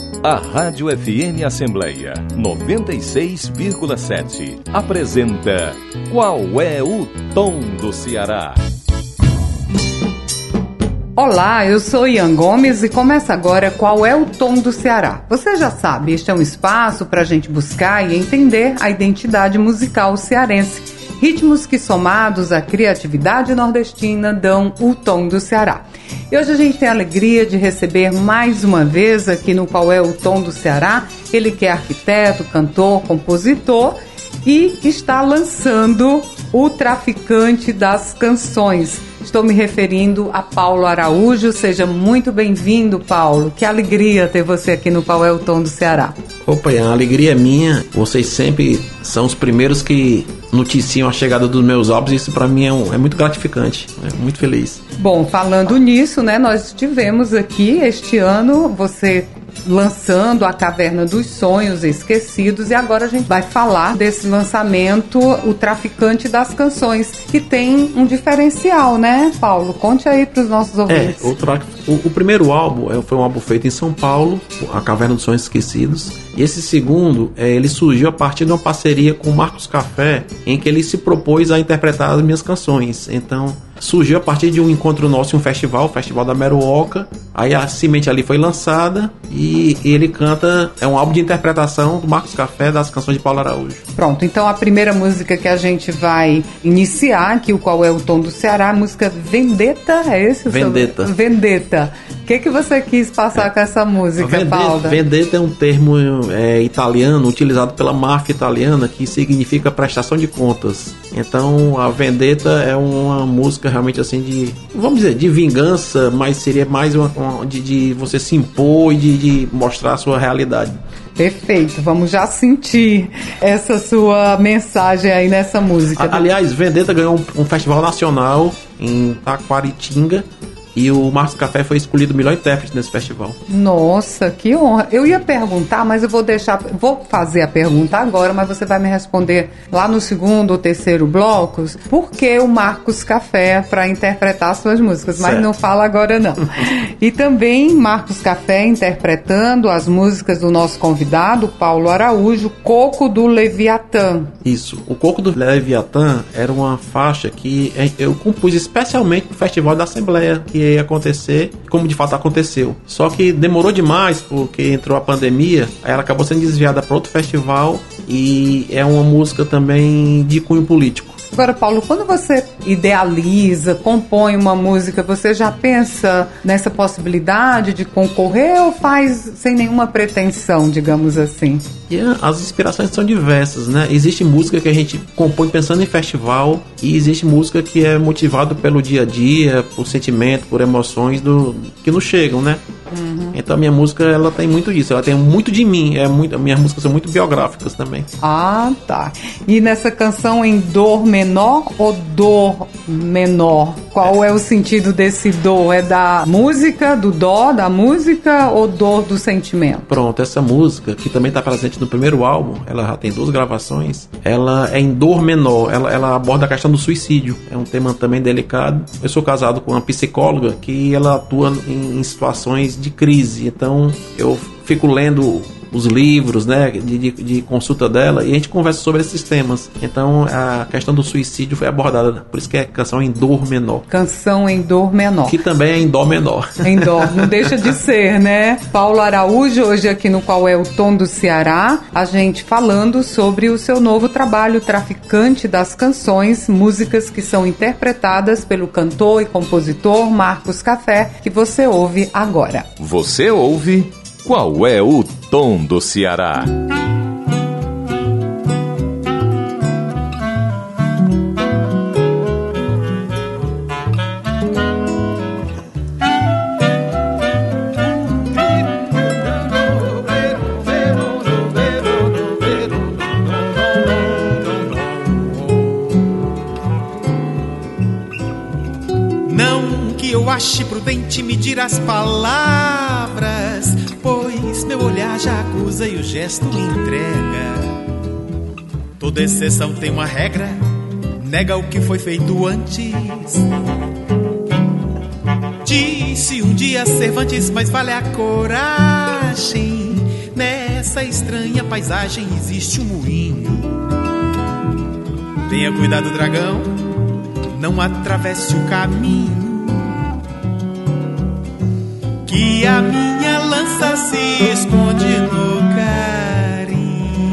A Rádio FM Assembleia 96,7 apresenta Qual é o Tom do Ceará? Olá, eu sou Ian Gomes e começa agora Qual é o Tom do Ceará? Você já sabe, este é um espaço para a gente buscar e entender a identidade musical cearense. Ritmos que, somados à criatividade nordestina, dão o tom do Ceará. E hoje a gente tem a alegria de receber mais uma vez aqui no Qual é o Tom do Ceará, ele que é arquiteto, cantor, compositor e está lançando O Traficante das Canções. Estou me referindo a Paulo Araújo. Seja muito bem-vindo, Paulo. Que alegria ter você aqui no Qual é o Tom do Ceará. Opa, a alegria é minha. Vocês sempre são os primeiros que noticiam a chegada dos meus álbuns. Isso para mim é muito gratificante, muito feliz. Bom, falando nisso, né, nós tivemos aqui este ano você lançando A Caverna dos Sonhos Esquecidos, e agora a gente vai falar desse lançamento, O Traficante das Canções, que tem um diferencial, né, Paulo? Conte aí para os nossos ouvintes. O primeiro álbum foi um álbum feito em São Paulo, A Caverna dos Sonhos Esquecidos, e esse segundo, ele surgiu a partir de uma parceria com o Marcos Café, em que ele se propôs a interpretar as minhas canções. Então, surgiu a partir de um encontro nosso em um festival, o Festival da Meruoca. Aí a semente ali foi lançada e ele canta, é um álbum de interpretação do Marcos Café das canções de Paulo Araújo. Pronto, então a primeira música que a gente vai iniciar aqui, o Qual é o Tom do Ceará, a música Vendetta, é esse o Vendetta. seu? Vendetta. O que você quis passar com essa música, Paulo? Vendetta é um termo italiano, utilizado pela máfia italiana, que significa prestação de contas. Então a Vendetta é uma música realmente assim de, vamos dizer, de vingança, mas seria mais de você se impor e de mostrar a sua realidade. Perfeito, vamos já sentir essa sua mensagem aí nessa música. Aliás, Vendetta ganhou um festival nacional em Taquaritinga, e o Marcos Café foi escolhido o melhor intérprete nesse festival. Nossa, que honra. Eu ia perguntar, mas eu vou fazer a pergunta agora, mas você vai me responder lá no segundo ou terceiro blocos, por que o Marcos Café para interpretar suas músicas, mas certo. Não fala agora não. E também Marcos Café interpretando as músicas do nosso convidado, Paulo Araújo, Coco do Leviatã. Isso, o Coco do Leviatã era uma faixa que eu compus especialmente no Festival da Assembleia, que ia acontecer, como de fato aconteceu. Só que demorou demais, porque entrou a pandemia, aí ela acabou sendo desviada para outro festival, e é uma música também de cunho político. Agora, Paulo, quando você idealiza, compõe uma música, você já pensa nessa possibilidade de concorrer ou faz sem nenhuma pretensão, digamos assim? E as inspirações são diversas, né? Existe música que a gente compõe pensando em festival, e existe música que é motivada pelo dia a dia, por sentimento, por emoções que nos chegam, né? Uhum. Então a minha música, ela tem muito disso, ela tem muito de mim, minhas músicas são muito biográficas também. Ah, tá. E nessa canção em dor menor ou dor menor? Qual é o sentido desse dor? É da música, do dó da música, ou dor do sentimento? Pronto, essa música, que também está presente no primeiro álbum, ela já tem 2 gravações, ela é em dor menor, ela aborda a questão do suicídio, é um tema também delicado. Eu sou casado com uma psicóloga que ela atua em situações de crise, então eu fico lendo os livros, né, de consulta dela, e a gente conversa sobre esses temas. Então a questão do suicídio foi abordada, por isso que é canção em dor menor. Canção em dor menor. Que também é em dó menor. Em dó, não deixa de ser, né? Paulo Araújo, hoje aqui no Qual é o Tom do Ceará, a gente falando sobre o seu novo trabalho, Traficante das Canções, músicas que são interpretadas pelo cantor e compositor Marcos Café, que você ouve agora. Você ouve Qual é o Tom do Ceará? Não que eu ache prudente medir as palavras, pois meu olhar já acusa e o gesto entrega. Toda exceção tem uma regra, nega o que foi feito antes. Disse um dia Cervantes, mas vale a coragem nessa estranha paisagem existe um moinho. Tenha cuidado, dragão, não atravesse o caminho, que a minha lança se esconde no carinho.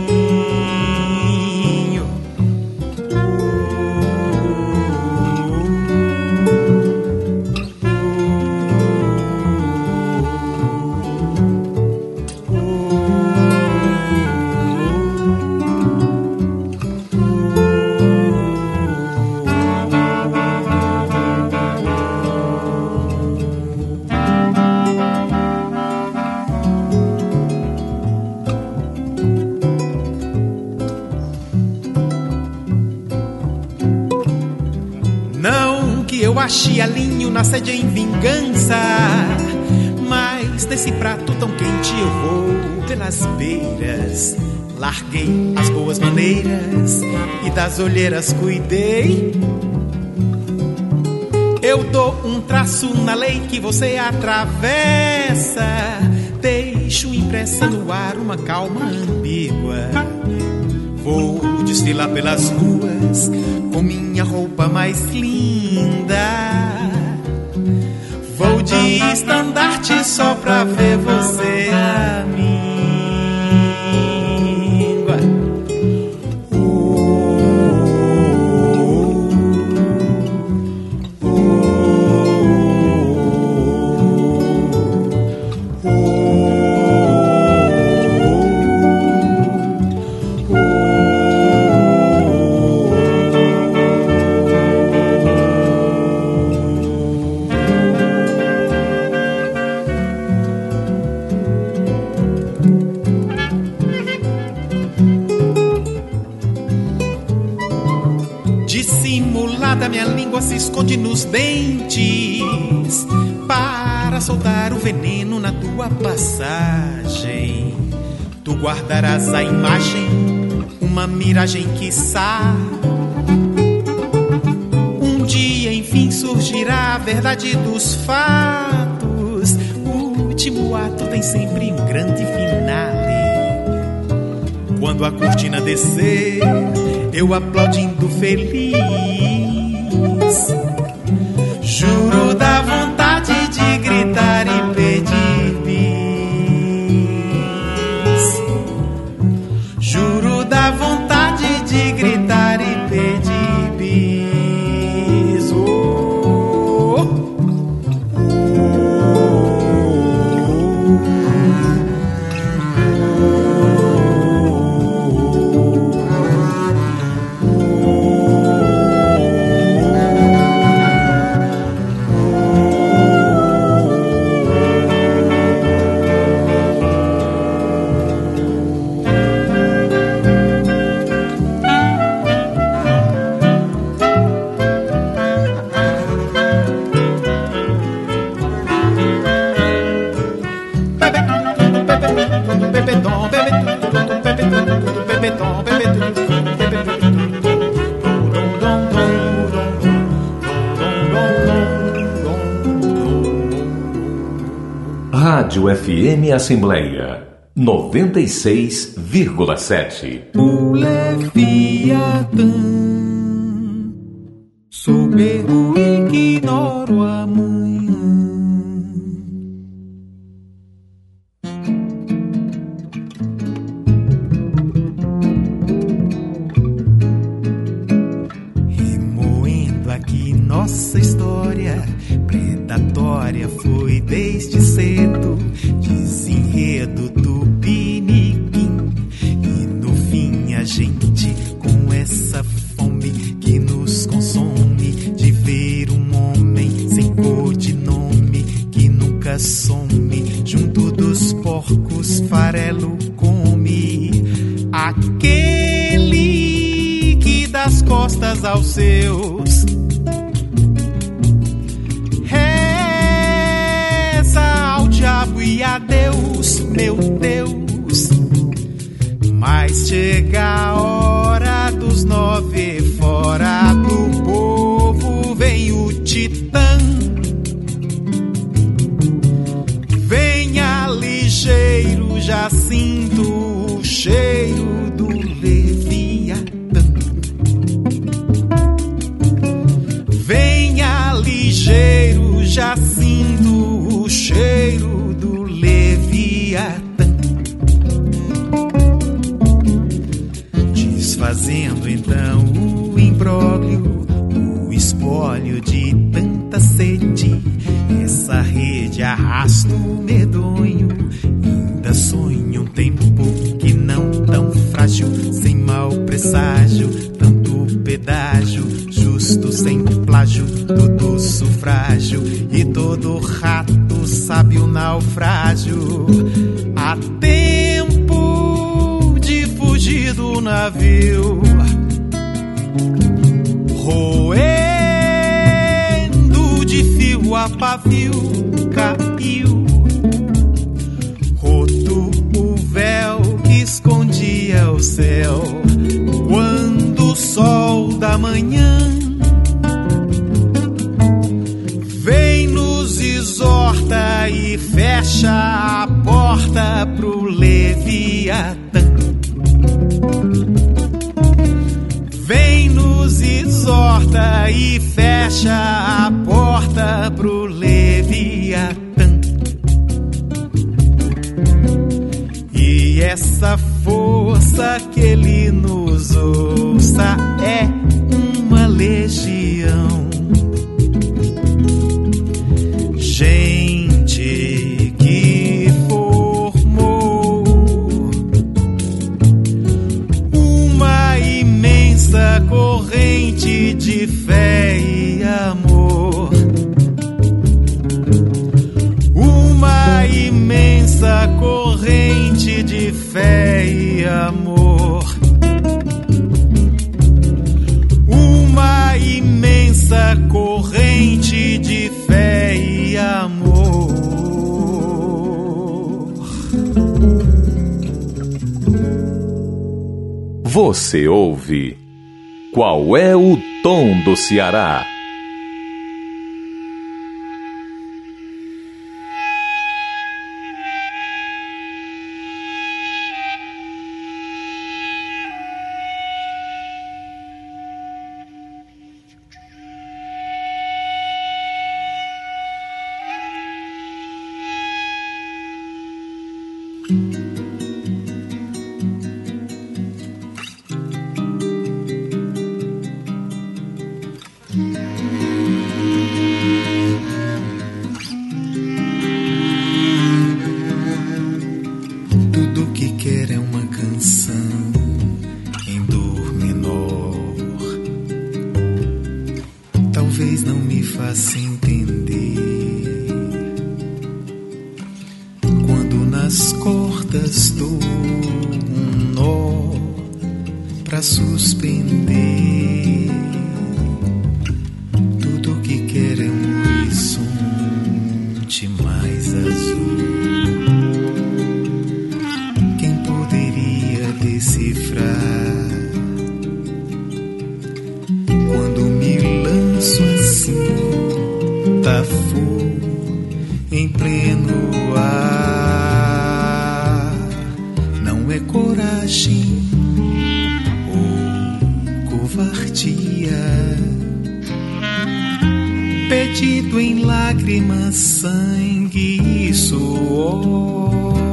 Eu achei alinho na sede em vingança, mas nesse prato tão quente eu vou pelas beiras. Larguei as boas maneiras e das olheiras cuidei. Eu dou um traço na lei que você atravessa, deixo impressa no ar uma calma ambígua. Vou desfilar pelas ruas com minha roupa mais linda. Vou de estandarte só pra ver você a míngua. Dissimulada minha língua se esconde nos dentes para soltar o veneno na tua passagem. Tu guardarás a imagem, uma miragem quiçá. Um dia enfim surgirá a verdade dos fatos. O último ato tem sempre um grande finale. Quando a cortina descer, eu aplaudindo feliz, juro da vontade de gritar e pedir bis. Juro da vontade de gritar e pedir bis. Rádio FM Assembleia 96,7. O Leviatã, soberbo ignoro amanhã. Remoendo aqui nossa história predatória foi desde cedo, desenredo tupiniquim. E no fim a gente, com essa fome que nos consome, de ver um homem sem codinome que nunca some, junto dos porcos farelo come. Aquele que dá as costas aos seus, diabo e a Deus, meu Deus. Mas chega a hora dos 9, fora do povo vem o titã. Venha ligeiro, já sinto o cheiro do Leviatã. Venha ligeiro, já sinto o cheiro do Leviatã. Desfazendo então o imbróglio, o espólio de tanta sede, essa rede arrasto medonho, ainda sonho um tempo que não tão frágil, sem mau presságio, tanto pedágio, justo sem plágio, tudo sufrágio, e todo rato sabe o naufrágio. Há tempo de fugir do navio, roendo de fio a pavio, caiu roto o véu que escondia o céu, quando o sol da manhã vem, nos exorta e fecha a porta pro Leviatã. Vem, nos exorta e fecha a porta pro Leviatã. E essa força que ele nos ouça é uma legião. Gente que formou uma imensa corrente de fé e amor, uma imensa corrente de fé e amor, uma imensa corrente de fé e amor. Você ouve Qual é o Tom do Ceará? Perdido em lágrimas, sangue e suor,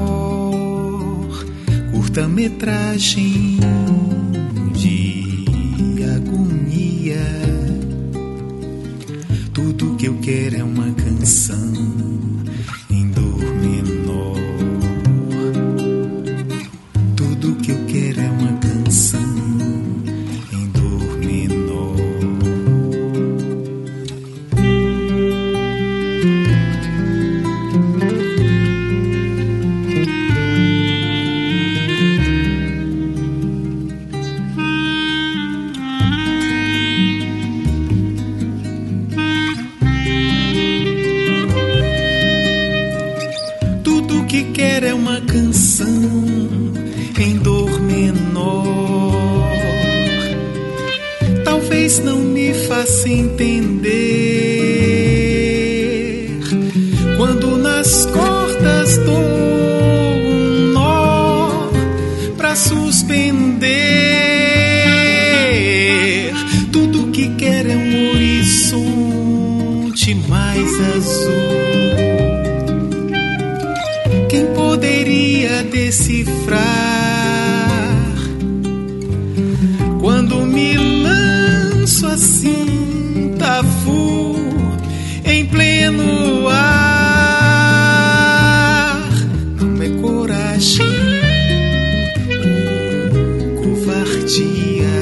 curta-metragem de agonia. Tudo que eu quero é uma canção em dor menor. Tudo que eu quero é uma canção em dor menor. Quero é uma canção em dor menor. Talvez não me faça entender quando nas cordas dou um nó. decifrar. Quando me lanço assim, Tafu, em pleno ar, não é coragem ou covardia,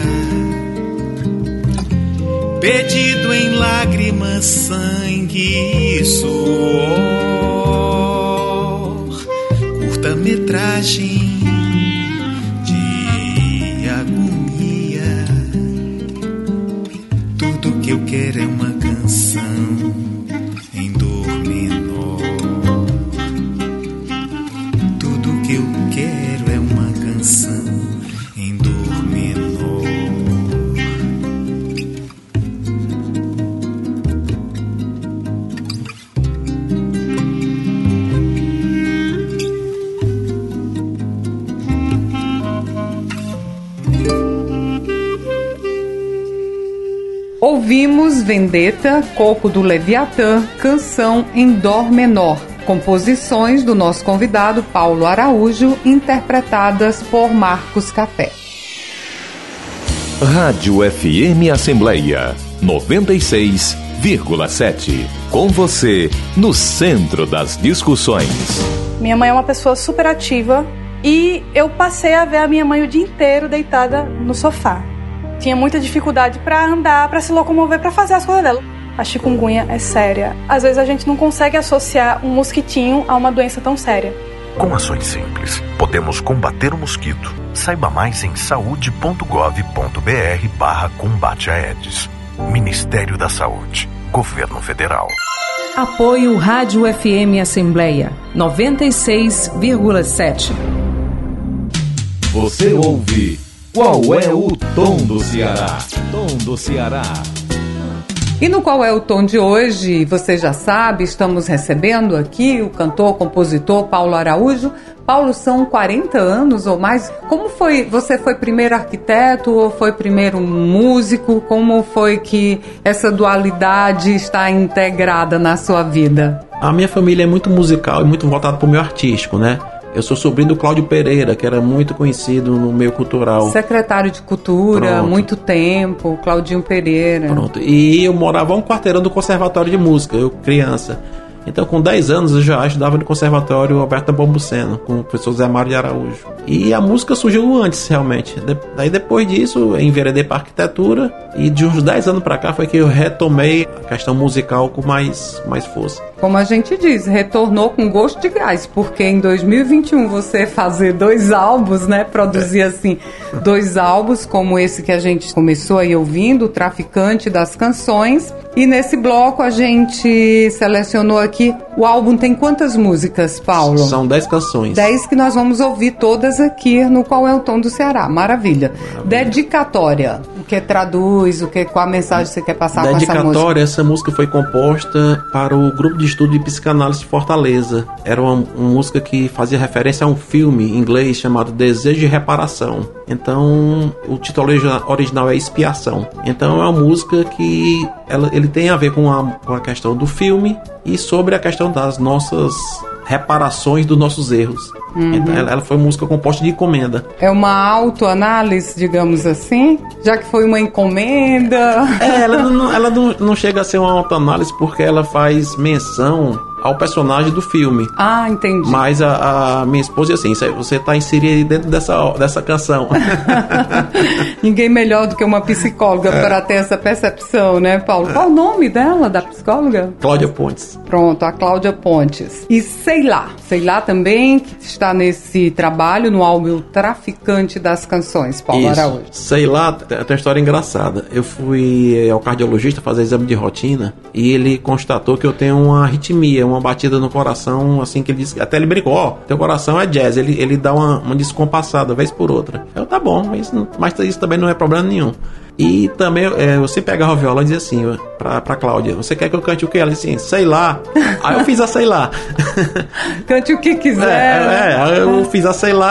pedido em lágrimas, sangue e suor, curta-metragem de agonia. Tudo que eu quero é uma canção em dor menor. Tudo que eu quero é uma canção em dor menor. Ouvimos Vendetta, Coco do Leviatã, canção em dó menor, composições do nosso convidado Paulo Araújo, interpretadas por Marcos Café. Rádio FM Assembleia 96,7. Com você, no centro das discussões. Minha mãe é uma pessoa super ativa e eu passei a ver a minha mãe o dia inteiro deitada no sofá. Tinha muita dificuldade para andar, para se locomover, para fazer as coisas dela. A chikungunya é séria. Às vezes a gente não consegue associar um mosquitinho a uma doença tão séria. Com ações simples, podemos combater o mosquito. Saiba mais em saude.gov.br/combate a Aedes. Ministério da Saúde. Governo Federal. Apoio Rádio FM Assembleia 96,7. Você ouve Qual é o Tom do Ceará? Tom do Ceará. E no Qual é o Tom de hoje, você já sabe, estamos recebendo aqui o cantor, compositor Paulo Araújo. Paulo, são 40 anos ou mais. Como foi? Você foi primeiro arquiteto ou foi primeiro músico? Como foi que essa dualidade está integrada na sua vida? A minha família é muito musical e muito voltada para o meio artístico, né? Eu sou sobrinho do Cláudio Pereira, que era muito conhecido no meio cultural. Secretário de Cultura, há muito tempo, Claudinho Pereira. Pronto. E eu morava a um quarteirão do Conservatório de Música, eu criança. Então, com 10 anos, eu já estudava no Conservatório Alberto Bombuceno, com o professor Zé Mário de Araújo. E a música surgiu antes, realmente. Daí, depois disso, eu enveredei para arquitetura. E de uns 10 anos para cá foi que eu retomei a questão musical com mais força. Como a gente diz, retornou com gosto de gás, porque em 2021 você fazer 2 álbuns, né? Produzir assim 2 álbuns, como esse que a gente começou aí ouvindo, O Traficante das Canções. E nesse bloco a gente selecionou aqui, o álbum tem quantas músicas, Paulo? São 10 canções. 10 que nós vamos ouvir todas aqui no Qual é o Tom do Ceará. Maravilha. Dedicatória. O que traduz, qual a mensagem você quer passar com essa música? Dedicatória, essa música foi composta para o grupo de estudo de psicanálise de Fortaleza. Era uma música que fazia referência a um filme em inglês chamado Desejo de Reparação. Então, o título original é Expiação. Então, é uma música que ele tem a ver com a questão do filme e sobre a questão das nossas reparações dos nossos erros. Então, ela foi uma música composta de encomenda. É uma autoanálise, digamos assim? Já que foi uma encomenda? Ela não chega a ser uma autoanálise porque ela faz menção ao personagem do filme. Ah, entendi. Mas a minha esposa, assim, você está inserido dentro dessa canção. Ninguém melhor do que uma psicóloga para ter essa percepção, né, Paulo? Qual o nome dela, da psicóloga? Cláudia Pontes. Pronto, a Cláudia Pontes. E Sei Lá também, que está nesse trabalho, no álbum Traficante das Canções, Paulo Araújo. Sei Lá, tem uma história engraçada. Eu fui ao cardiologista fazer exame de rotina e ele constatou que eu tenho uma arritmia, uma batida no coração, assim, que ele disse, até ele brincou, teu coração é jazz, ele dá uma descompassada, vez por outra. Eu, tá bom, mas isso também não é problema nenhum. E também, eu sempre pegava a viola e dizia assim, pra Cláudia, você quer que eu cante o quê? Ela disse assim, sei lá. Aí eu fiz a Sei Lá. Cante o que quiser. Eu fiz a Sei Lá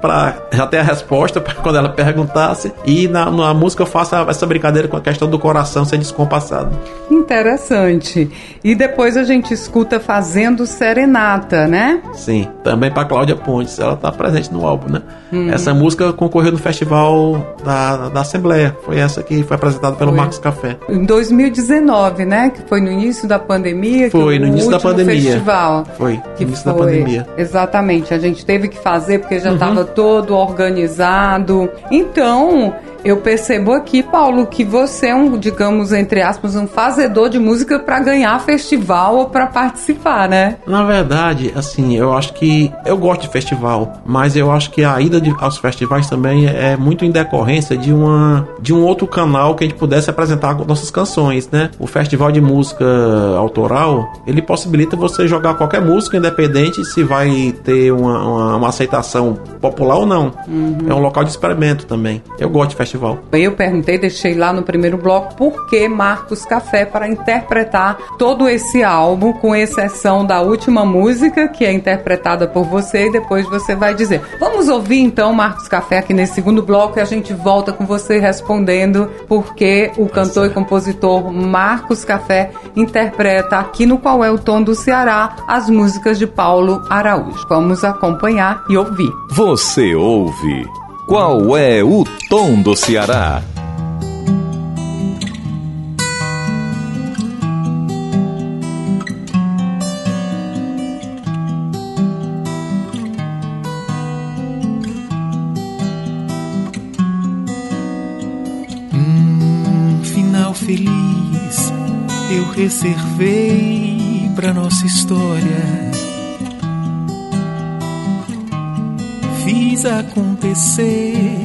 pra já ter a resposta pra quando ela perguntasse. E na música eu faço essa brincadeira com a questão do coração ser descompassado. Interessante. E depois a gente escuta Fazendo Serenata, né? Sim, também pra Cláudia Pontes. Ela tá presente no álbum, né? Essa música concorreu no festival da Assembleia. Foi essa que foi apresentada pelo Marcos Café. Em 2019, né? Que foi no início da pandemia. Foi, no início da pandemia. Festival. Foi, no início da pandemia. Exatamente. A gente teve que fazer porque já estava todo organizado. Então, eu percebo aqui, Paulo, que você é um, digamos, entre aspas, um fazedor de música para ganhar festival ou para participar, né? Na verdade, assim, eu acho que eu gosto de festival, mas eu acho que a ida aos festivais também é muito em decorrência de um outro canal que a gente pudesse apresentar nossas canções, né? O festival de música autoral, ele possibilita você jogar qualquer música, independente se vai ter uma aceitação popular ou não. É um local de experimento também. Eu gosto de festival. Eu perguntei, deixei lá no primeiro bloco, por que Marcos Café para interpretar todo esse álbum, com exceção da última música, que é interpretada por você, e depois você vai dizer. Vamos ouvir então Marcos Café aqui nesse segundo bloco e a gente volta com você respondendo por que o cantor e compositor Marcos Café interpreta aqui no Qual é o Tom do Ceará as músicas de Paulo Araújo. Vamos acompanhar e ouvir. Você ouve Qual é o Tom do Ceará? Final feliz eu reservei pra nossa história. Fiz acontecer,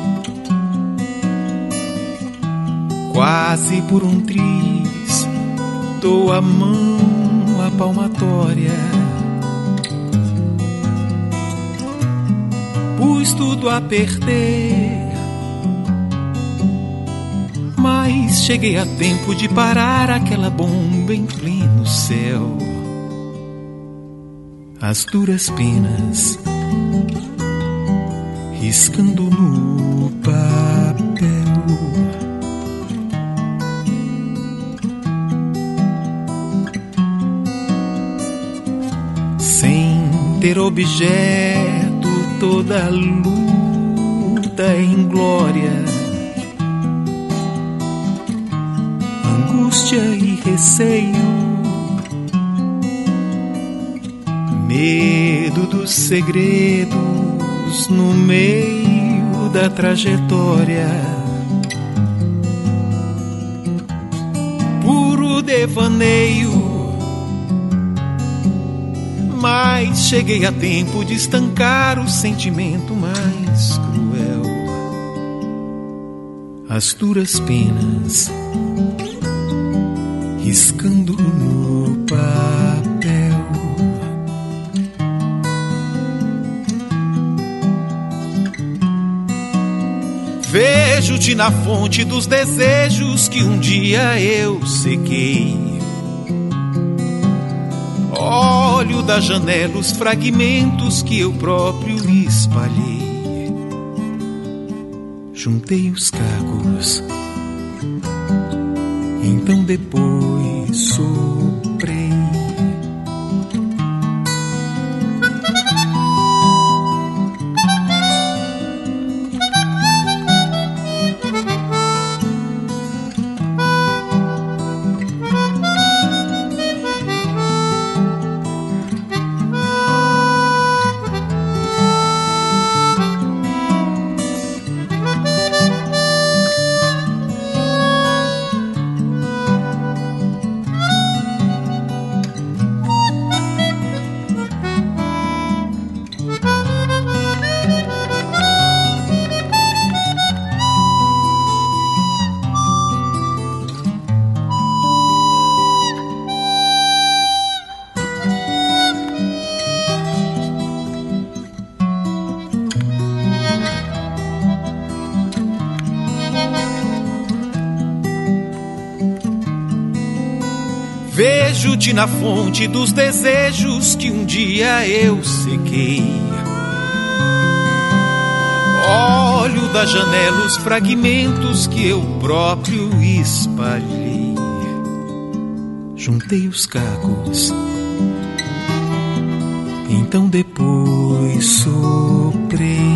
quase por um triz, dou a mão à palmatória. Pus tudo a perder, mas cheguei a tempo de parar aquela bomba em pleno céu. As duras penas riscando no papel. Sem ter objeto, toda a luta em glória, angústia e receio, medo dos segredos no meio da trajetória, puro devaneio, mas cheguei a tempo de estancar o sentimento mais cruel. As duras penas riscando no papel. Vejo-te na fonte dos desejos que um dia eu sequei. Olho da janela os fragmentos que eu próprio espalhei. Juntei os cacos, então depois soprei. Vejo-te na fonte dos desejos que um dia eu sequei. da janela os fragmentos que eu próprio espalhei. Juntei os cacos, então depois soprei.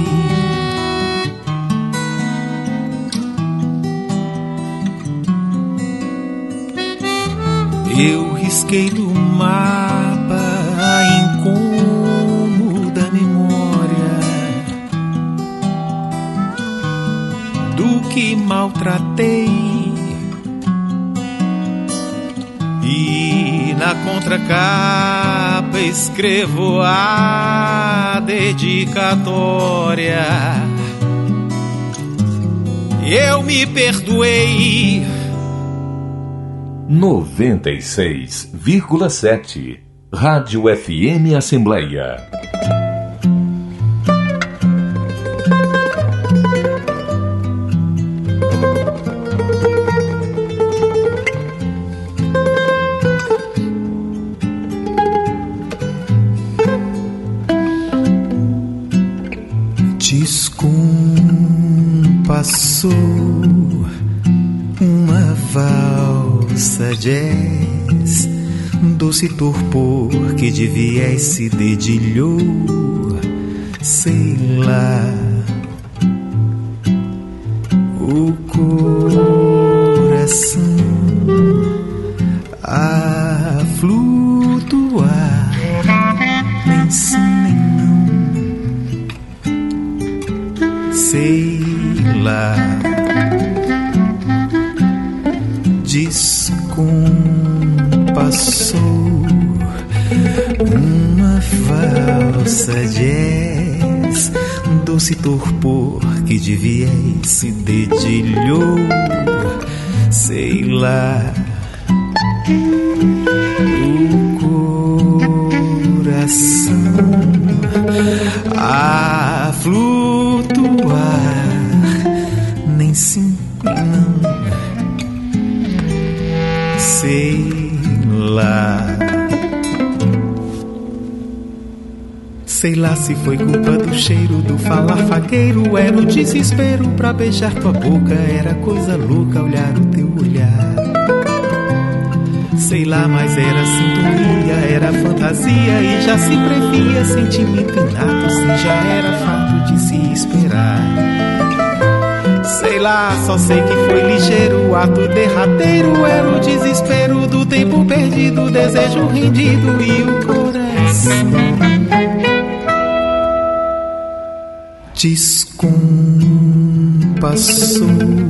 Eu risquei do mapa a incômoda memória do que maltratei, e na contracapa escrevo a dedicatória. Eu me perdoei. 96,7 Rádio FM Assembleia. Descompassou uma valsa jazz, doce torpor que de viés se dedilhou, sei lá. O coração a flutuar, nem sim nem não, sei lá. Descompassou uma valsa jazz, doce torpor que de viés se dedilhou, sei lá. O coração a flutuar, nem sim nem não, sei lá. Sei lá se foi culpa do cheiro do falar fagueiro, era o desespero pra beijar tua boca, era coisa louca olhar o teu olhar. Sei lá, mas era sintonia, era fantasia e já se previa sentimento inato, se já era fato de se esperar. Sei lá, só sei que foi ligeiro, o ato derradeiro era o desespero do tempo perdido, o desejo rendido e o coração descompassou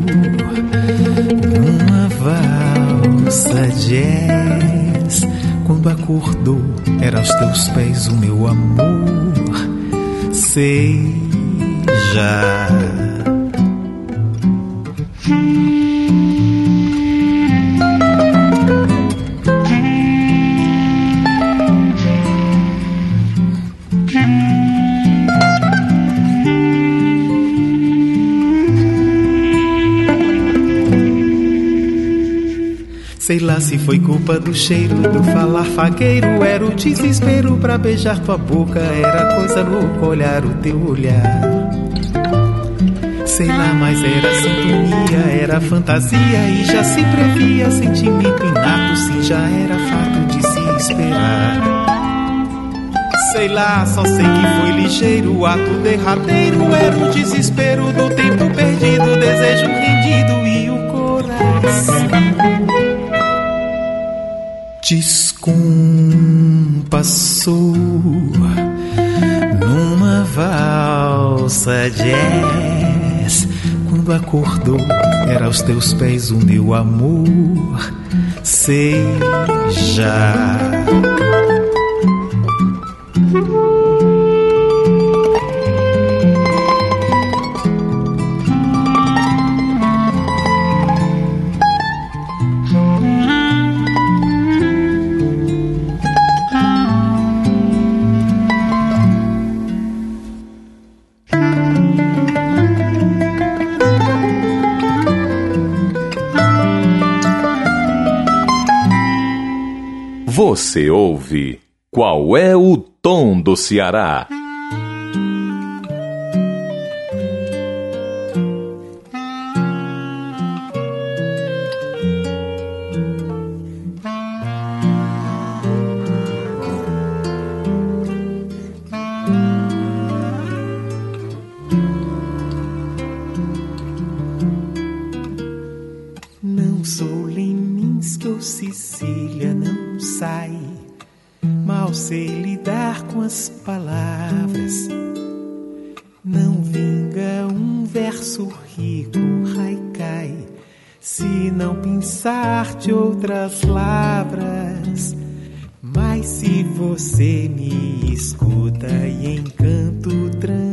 numa valsa jazz. Quando acordou, era aos teus pés o meu amor, sei já. Sei lá se foi culpa do cheiro do falar fagueiro, era o desespero pra beijar tua boca, era coisa louca olhar o teu olhar. Sei lá, mas era sintonia, era fantasia e já se previa sentimento inato, se já era fato de se esperar. Sei lá, só sei que foi ligeiro, o ato derradeiro era o desespero do tempo perdido, o desejo rendido e o coração descompassou numa valsa jazz. Quando acordou, era aos teus pés o meu amor, sei já. Você ouve Qual é o Tom do Ceará? Não sou Leminski ou Sicília, não sai. Mal sei lidar com as palavras. Não vinga um verso rico, haikai, se não pensar de outras lavras. Mas se você me escuta e em canto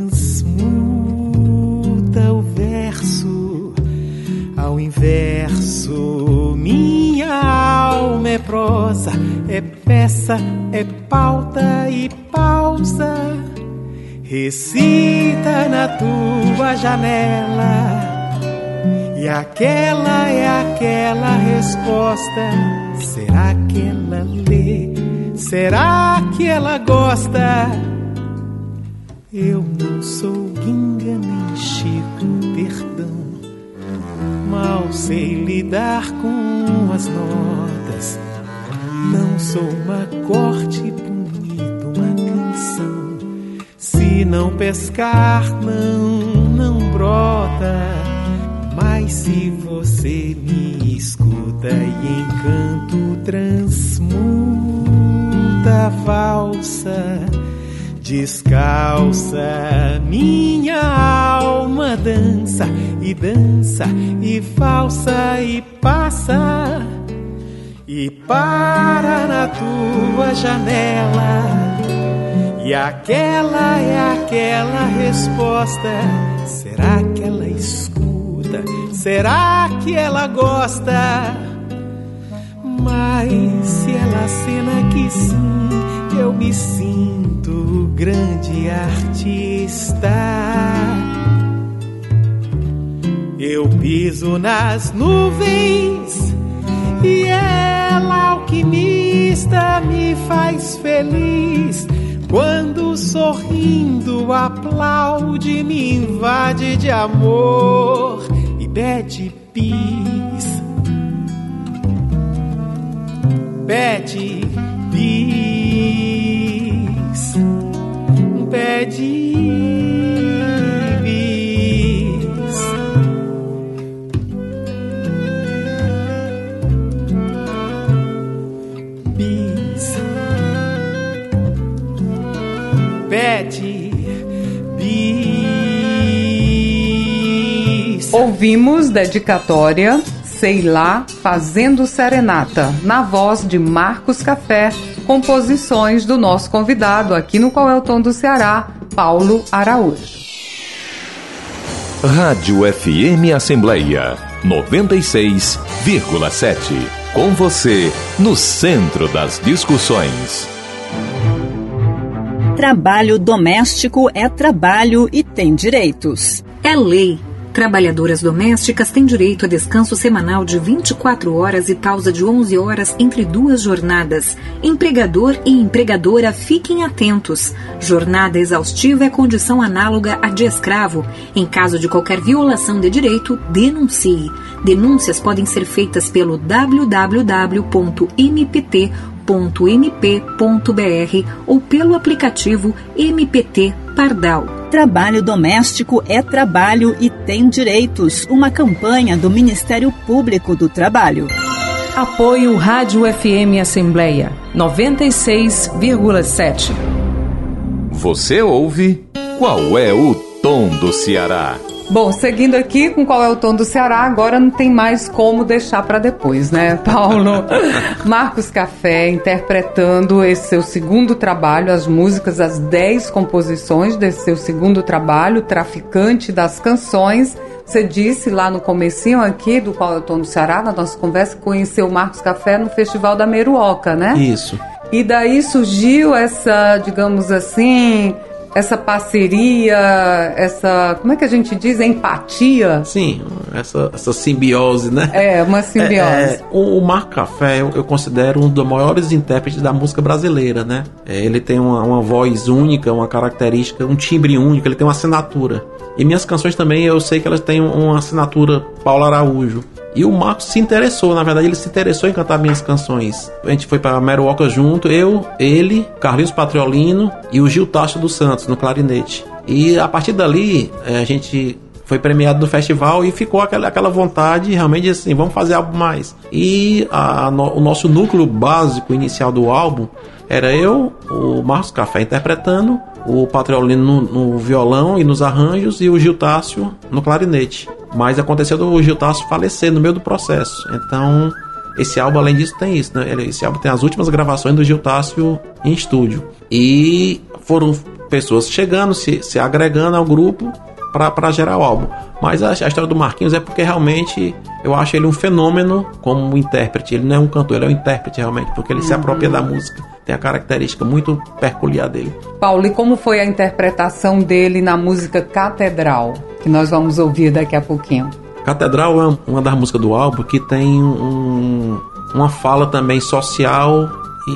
transmuta o verso ao inverso, minha alma é prosa, é peça, é pauta e pausa. Recita na tua janela, e aquela é aquela resposta. Será que ela lê? Será que ela gosta? Eu não sou Ginga nem Chico, perdão. Mal sei lidar com as notas. Não sou um acorde bonito, uma canção. Se não pescar, não brota. Mas se você me escuta e em canto transmuta a valsa, descalça, minha alma dança e falsa e passa e para na tua janela. E aquela é aquela resposta. Será que ela escuta? Será que ela gosta? Mas se ela acena que sim, eu me sinto grande artista. Eu piso nas nuvens e ela, alquimista, me faz feliz. Quando sorrindo aplaude, me invade de amor e pede bis, pede bis, pede bis. Bis, pede bis. Ouvimos dedicatória Sei Lá Fazendo Serenata, na voz de Marcos Café, composições do nosso convidado aqui no Qual é o Tom do Ceará, Paulo Araújo. Rádio FM Assembleia 96,7. Com você, no centro das discussões. Trabalho doméstico é trabalho e tem direitos. É lei. Trabalhadoras domésticas têm direito a descanso semanal de 24 horas e pausa de 11 horas entre duas jornadas. Empregador e empregadora fiquem atentos. Jornada exaustiva é condição análoga à de escravo. Em caso de qualquer violação de direito, denuncie. Denúncias podem ser feitas pelo www.mpt.mp.br ou pelo aplicativo MPT Pardal. Trabalho doméstico é trabalho e tem direitos. Uma campanha do Ministério Público do Trabalho. Apoio Rádio FM Assembleia 96,7. Você ouve Qual é o Tom do Ceará? Bom, seguindo aqui com Qual é o Tom do Ceará, agora não tem mais como deixar para depois, né, Paulo? Marcos Café interpretando esse seu segundo trabalho, as músicas, as 10 composições desse seu segundo trabalho, Traficante das Canções. Você disse lá no comecinho aqui do Qual é o Tom do Ceará, na nossa conversa, que conheceu o Marcos Café no Festival da Meruoca, né? Isso. E daí surgiu essa, digamos assim, essa parceria, essa, como é que a gente diz, empatia? Sim, essa simbiose, né? É, uma simbiose. O Marco Café eu considero um dos maiores intérpretes da música brasileira, né? Ele tem uma voz única, uma característica, um timbre único, ele tem uma assinatura. E minhas canções também, eu sei que elas têm uma assinatura Paulo Araújo. E o Marcos se interessou, na verdade ele se interessou em cantar minhas canções. A gente foi pra Meruoca junto, eu, ele, Carlinhos Patriolino e o Gil Tacha dos Santos no clarinete. E a partir dali, a gente foi premiado no festival e ficou aquela vontade realmente assim, vamos fazer algo mais. E o nosso núcleo básico inicial do álbum era eu, o Marcos Café interpretando, o Patriolino no violão e nos arranjos e o Gil Tássio no clarinete. Mas aconteceu do Gil Tássio falecer no meio do processo. Então, esse álbum, além disso, tem isso, né? Esse álbum tem as últimas gravações do Gil Tássio em estúdio. E foram pessoas chegando, se agregando ao grupo para gerar o álbum. Mas a história do Marquinhos é porque realmente eu acho ele um fenômeno como intérprete. Ele não é um cantor, ele é um intérprete realmente, porque ele se apropria da música. Tem a característica muito peculiar dele. Paulo, e como foi a interpretação dele na música Catedral, que nós vamos ouvir daqui a pouquinho? Catedral é uma das músicas do álbum que tem uma fala também social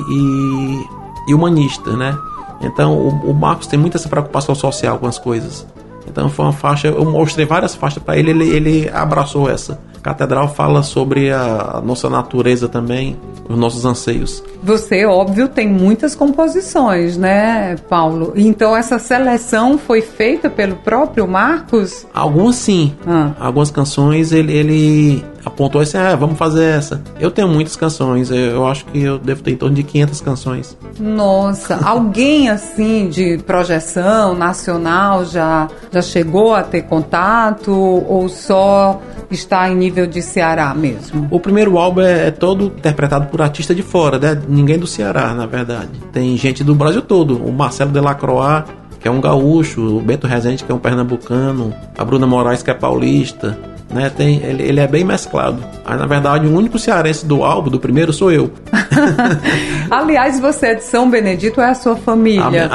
e humanista, né? Então o Marcos tem muita essa preocupação social com as coisas. Então foi uma faixa, eu mostrei várias faixas para ele, ele abraçou essa. Catedral fala sobre a nossa natureza também, os nossos anseios. Você, óbvio, tem muitas composições, né, Paulo? Então essa seleção foi feita pelo próprio Marcos? Algumas sim. Algumas canções ele apontou assim, vamos fazer essa. Eu tenho muitas canções, eu acho que eu devo ter em torno de 500 canções. Nossa, alguém assim de projeção nacional já chegou a ter contato ou só está em nível de Ceará mesmo? O primeiro álbum é todo interpretado por artistas de fora, né? Ninguém do Ceará, na verdade. Tem gente do Brasil todo, o Marcelo Delacroix, que é um gaúcho, o Bento Rezende, que é um pernambucano, a Bruna Moraes, que é paulista, né? Ele é bem mesclado. Aí, na verdade, o único cearense do álbum, do primeiro, sou eu. Aliás, você é de São Benedito ou é a sua família?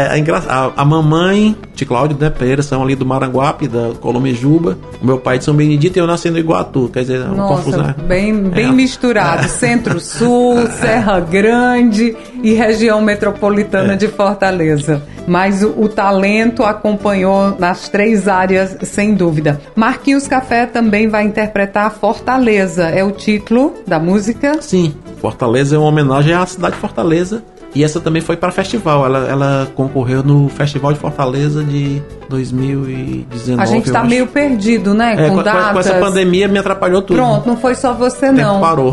A mamãe de Cláudio Pereira são ali do Maranguape, da Colomejuba. O meu pai de São Benedito e eu nasci no Iguatu. Quer dizer, uma confusão. Bem misturado. Centro-Sul, Serra Grande e região metropolitana de Fortaleza. Mas o talento acompanhou nas 3 áreas, sem dúvida. Marquinhos Café também vai interpretar Fortaleza. É o título da música? Sim. Fortaleza é uma homenagem à cidade de Fortaleza. E essa também foi para festival. Ela concorreu no Festival de Fortaleza de 2019. A gente está meio perdido, né? Com datas. Com essa pandemia me atrapalhou tudo. Pronto, não foi só você, não. Parou.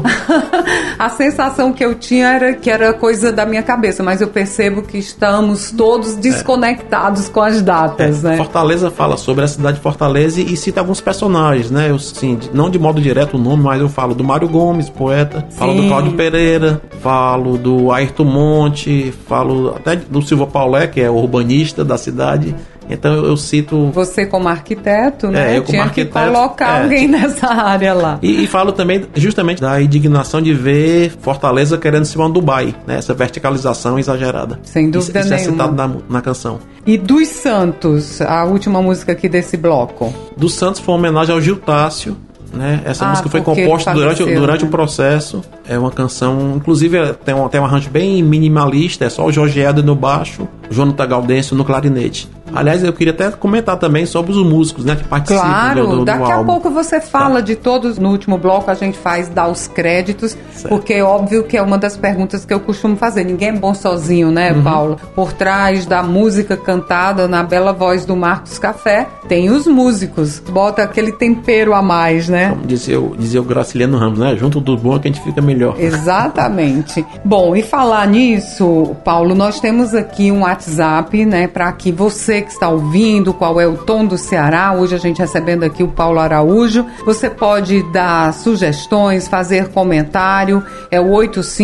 A sensação que eu tinha era que era coisa da minha cabeça, mas eu percebo que estamos todos desconectados com as datas, né? Fortaleza fala sobre a cidade de Fortaleza e cita alguns personagens, né? Eu, sim, não de modo direto o nome, mas eu falo do Mário Gomes, poeta, falo do Cláudio Pereira, falo do Ayrton Monte, falo até do Silva Paulé, que é o urbanista da cidade. Então eu cito... Você como arquiteto, né? Eu como arquiteto, que colocar alguém nessa área lá. E falo também justamente da indignação de ver Fortaleza querendo ser uma Dubai, né? Essa verticalização exagerada. Sem dúvida nenhuma. Isso é citado na canção. E dos Santos, a última música aqui desse bloco? Dos Santos foi uma homenagem ao Gil Tássio, né? Essa música foi composta durante o processo. É uma canção, inclusive tem um arranjo bem minimalista, é só o Jorge Eder no baixo, o Jonathan Gaudêncio no clarinete. Aliás, eu queria até comentar também sobre os músicos, né, que participam do álbum. Claro, daqui a pouco você fala de todos. No último bloco a gente dá os créditos, porque é óbvio que é uma das perguntas que eu costumo fazer. Ninguém é bom sozinho, né, Paulo? Por trás da música cantada na bela voz do Marcos Café, tem os músicos. Bota aquele tempero a mais, né? Como dizia o Graciliano Ramos, né? Junto do bom que a gente fica melhor. Exatamente. Bom, e falar nisso, Paulo, nós temos aqui um WhatsApp, né, para que você que está ouvindo, qual é o tom do Ceará, hoje a gente recebendo aqui o Paulo Araújo, você pode dar sugestões, fazer comentário, é o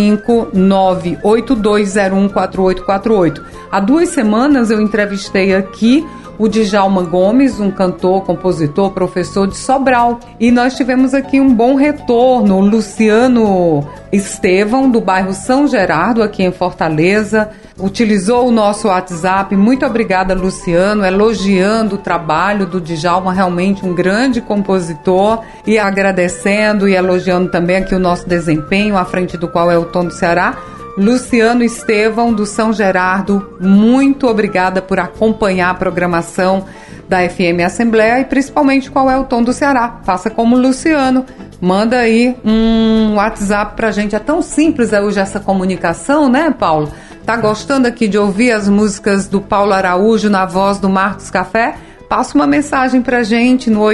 85982014848. Há 2 semanas eu entrevistei aqui o Djalma Gomes, um cantor, compositor, professor de Sobral. E nós tivemos aqui um bom retorno. O Luciano Estevão, do bairro São Gerardo, aqui em Fortaleza, utilizou o nosso WhatsApp. Muito obrigada, Luciano, elogiando o trabalho do Djalma, realmente um grande compositor, e agradecendo e elogiando também aqui o nosso desempenho, à frente do qual é o Tom do Ceará. Luciano Estevão, do São Gerardo, muito obrigada por acompanhar a programação da FM Assembleia e principalmente qual é o tom do Ceará. Faça como o Luciano, manda aí um WhatsApp pra gente. É tão simples hoje essa comunicação, né, Paulo? Tá gostando aqui de ouvir as músicas do Paulo Araújo na voz do Marcos Café? Passa uma mensagem pra gente no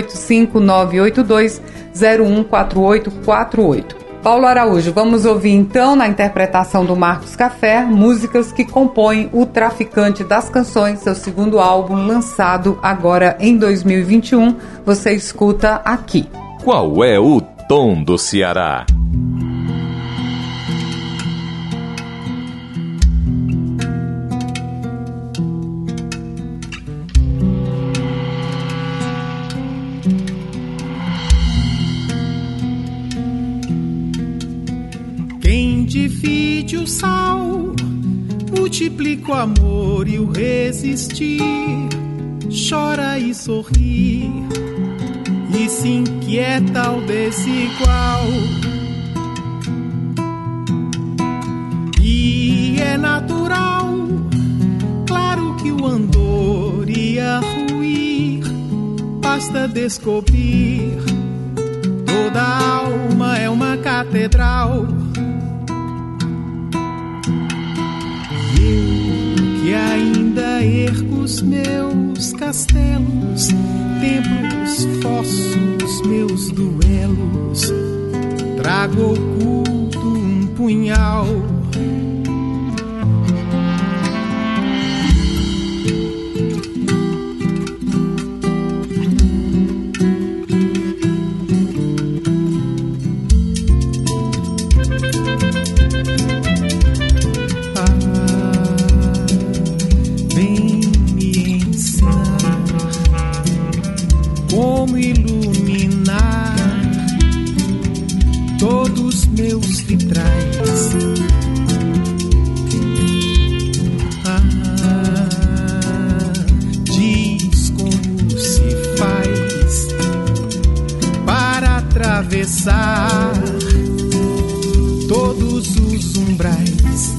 85982014848. Paulo Araújo, vamos ouvir então, na interpretação do Marcos Café, músicas que compõem O Traficante das Canções, seu segundo álbum lançado agora em 2021. Você escuta aqui. Qual é o tom do Ceará? Quem divide o sal, multiplica o amor e o resistir, chora e sorri, e se inquieta ao desigual. E é natural, claro que o andor ia ruir, basta descobrir, toda alma é uma catedral. Que ainda ergo os meus castelos, templos, fossos, meus duelos, trago oculto um punhal. Atravessar todos os umbrais.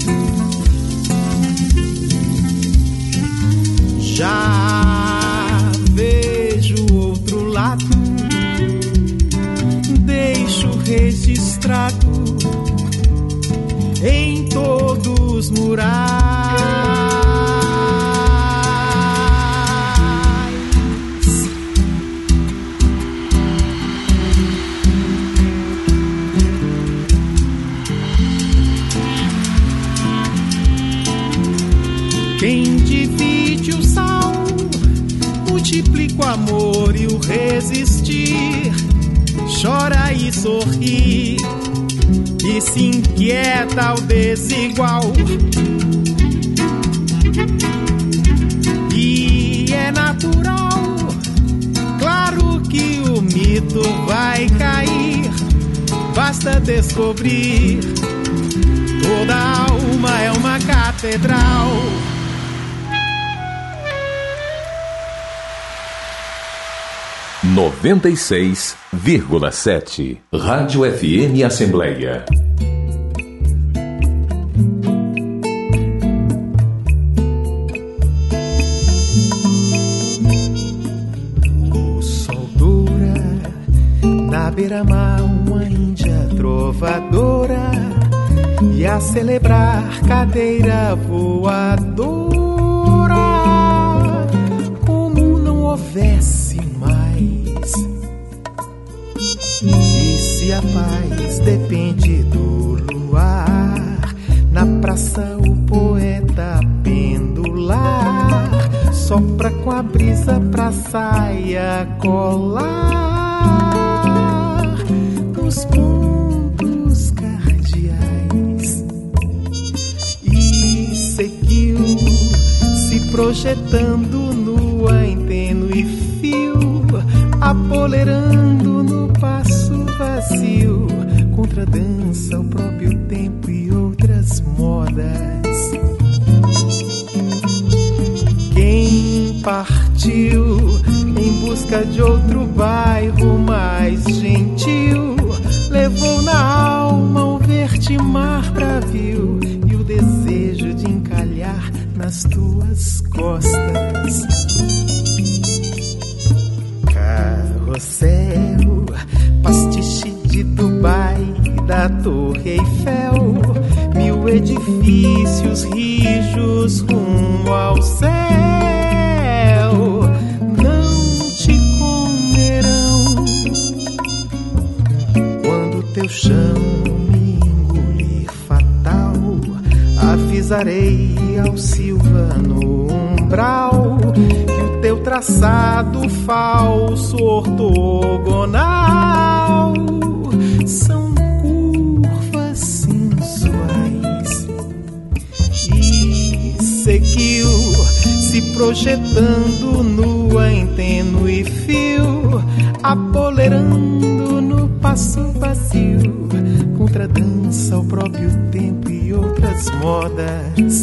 Já vejo outro lado, deixo registrado em todos os murais. Quem divide o sal, multiplica o amor e o resistir, chora e sorri, e se inquieta ao desigual. E é natural, claro que o mito vai cair, basta descobrir, toda alma é uma catedral. 96,7 Rádio FM Assembleia. O sol doura na beira-mar, uma índia trovadora, e a celebrar cadeira voadora, como não houvesse mais. E se a paz depende do luar, na praça o poeta pendular sopra com a brisa pra saia colar nos pontos cardeais. E seguiu se projetando nua em tênue fio, apolerando no passo vazio, contradança o próprio tempo e outras modas. Quem partiu em busca de outro bairro mais gentil, levou na alma um verde-mar bravio e o desejo de encalhar nas tuas costas. Carrossel, pastiche de Dubai, da Torre Eiffel, 1000 edifícios rijos rumo ao céu não te comerão. Quando teu chão me engolir fatal, avisarei ao silvano umbral que o teu traçado falso ortogonal são curvas sensuais. E seguiu se projetando nua em tênue fio, apolerando no passo vazio, contradança ao próprio tempo e outras modas.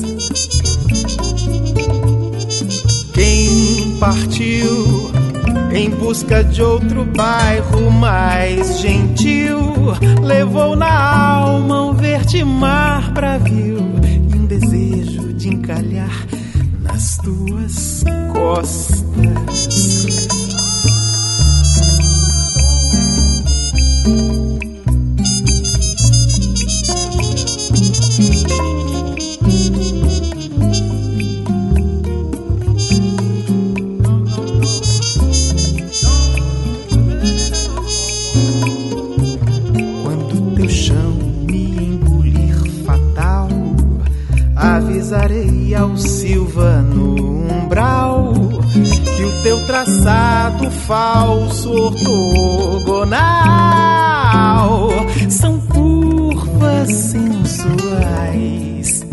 Quem partiu em busca de outro bairro mais gentil, levou na alma um verde mar bravio e um desejo de encalhar nas tuas costas. Avisarei ao silvano umbral que o teu traçado falso ortogonal são curvas sensuais.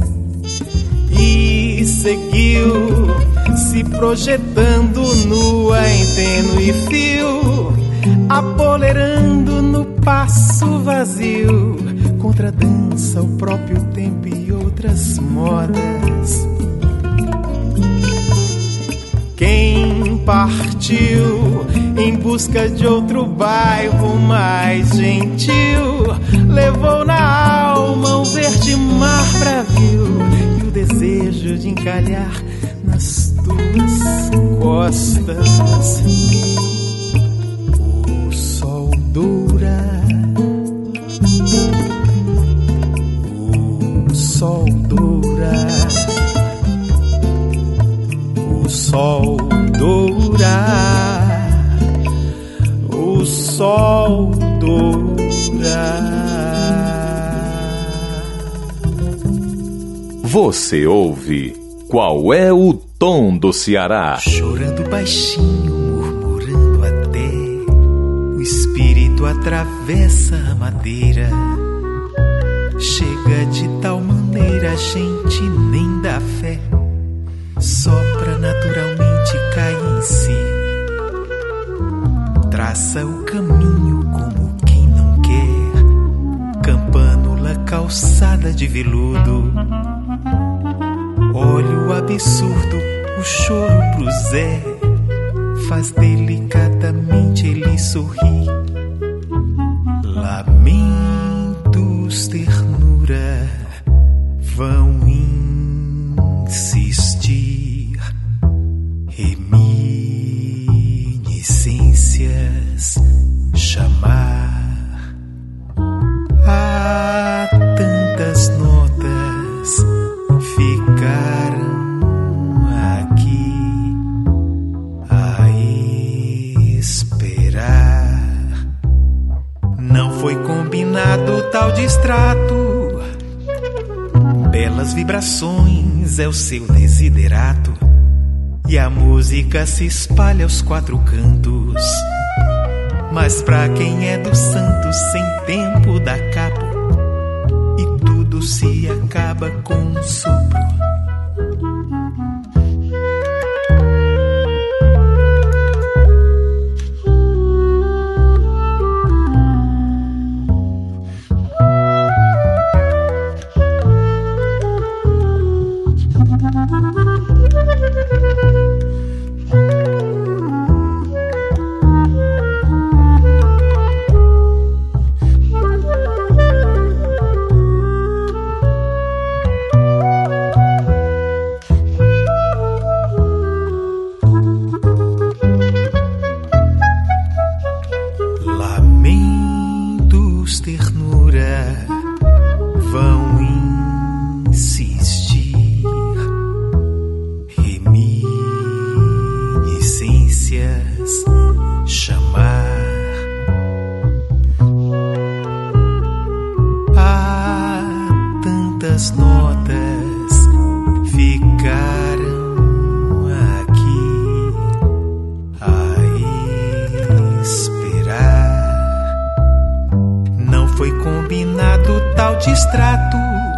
E seguiu se projetando nua em tênue fio, apolerando no passo vazio, contradança ao próprio tempo e outras modas. Quem partiu em busca de outro bairro mais gentil, levou na alma um verde mar bravio e o desejo de encalhar nas tuas costas. O sol doura, o sol doura, o sol doura, o sol doura. Você ouve Qual é o Tom do Ceará? Chorando baixinho, murmurando até, o espírito atravessa a madeira. Chega de tal maneira, a gente nem dá fé, sopra naturalmente, cai em si, traça o caminho como quem não quer, campanula calçada de veludo. Olha o absurdo, o choro pro Zé, faz delicadamente ele sorrir. Lamentos, ternura vão insistir, reminiscências chamar. Há tantas notas ficaram aqui a esperar. Não foi combinado tal distrato, belas vibrações é o seu desiderato, e a música se espalha aos quatro cantos. Mas pra quem é do santo, sem tempo dá cabo, e tudo se acaba com um sopro. chamar. Há tantas notas ficaram aqui a esperar. Não foi combinado tal distrato.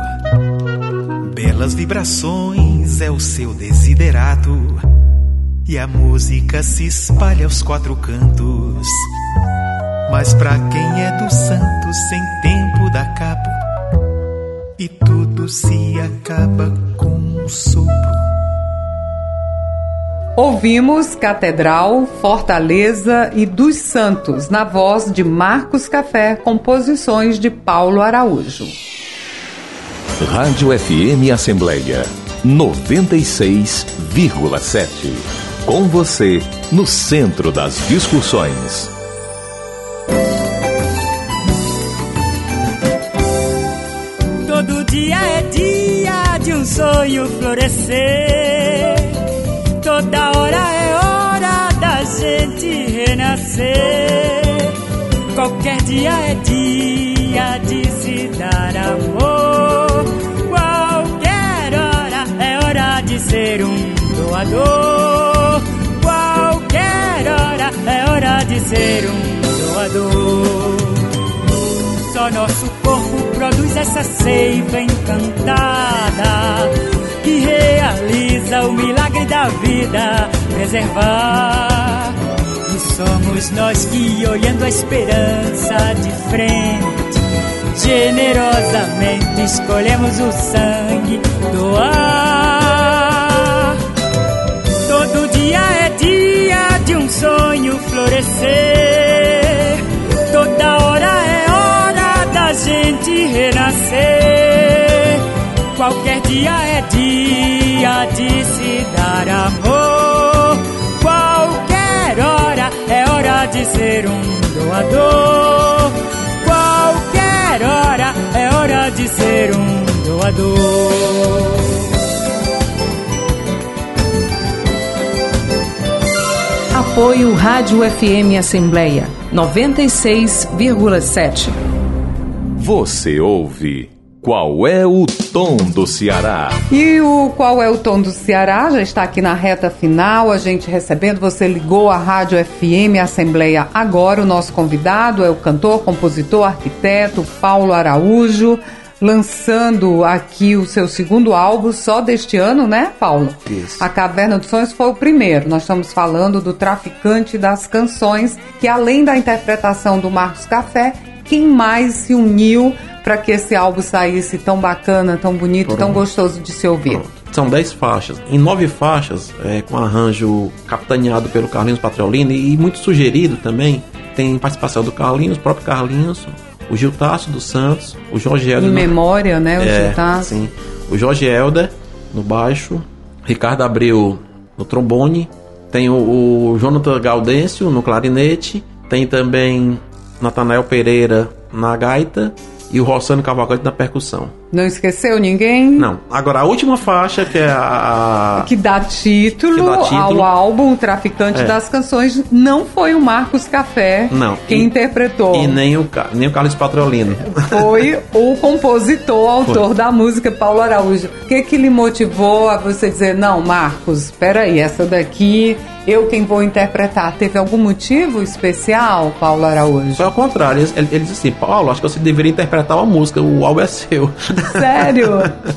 Belas vibrações é o seu desiderato. E a música se espalha aos quatro cantos. Mas pra quem é do santo, sem tempo dá cabo. E tudo se acaba com um sopro. Ouvimos Catedral, Fortaleza e dos Santos, na voz de Marcos Café, composições de Paulo Araújo. Rádio FM Assembleia 96,7. Com você, no centro das discussões. Todo dia é dia de um sonho florescer. Toda hora é hora da gente renascer. Qualquer dia é dia de se dar amor. Qualquer hora é hora de ser um doador. Qualquer hora é hora de ser um doador. Só nosso corpo produz essa seiva encantada que realiza o milagre da vida preservar. E somos nós que, olhando a esperança de frente, generosamente escolhemos o sangue doar. Todo dia é dia de um sonho florescer. Toda hora é hora da gente renascer. Qualquer dia é dia de se dar amor. Qualquer hora é hora de ser um doador. Qualquer hora é hora de ser um doador. Apoio Rádio FM Assembleia 96,7. Você ouve Qual é o Tom do Ceará? E o Qual é o Tom do Ceará já está aqui na reta final, a gente recebendo. Você ligou a Rádio FM Assembleia agora. O nosso convidado é o cantor, compositor, arquiteto Paulo Araújo, lançando aqui o seu segundo álbum só deste ano, né, Paulo? Isso. A Caverna dos Sonhos foi o primeiro. Nós estamos falando do Traficante das Canções, que além da interpretação do Marcos Café, quem mais se uniu para que esse álbum saísse tão bacana, tão bonito, Pronto. tão gostoso de se ouvir? Pronto. São 10 faixas. Em 9 faixas, com arranjo capitaneado pelo Carlinhos Patriolini e muito sugerido também. Tem participação do Carlinhos, próprio Carlinhos, o Gil Tasso dos Santos, o Jorge Helder. Em memória, né? O Gil Tasso. Sim. O Jorge Helder no baixo, Ricardo Abreu no trombone, tem o Jonathan Gaudêncio no clarinete, tem também Natanael Pereira na gaita e o Rossano Cavalcante na percussão. Não esqueceu ninguém? Não. Agora, a última faixa, que é que dá título ao álbum O Traficante das Canções, não foi o Marcos Café quem interpretou. E nem o Carlos Patriolino. Foi o compositor, autor da música, Paulo Araújo. O que lhe motivou a você dizer, não, Marcos, espera aí, essa daqui... eu quem vou interpretar? Teve algum motivo especial, Paulo Araújo? Foi ao contrário, ele disse assim, Paulo, acho que você deveria interpretar uma música, o álbum é seu. Sério?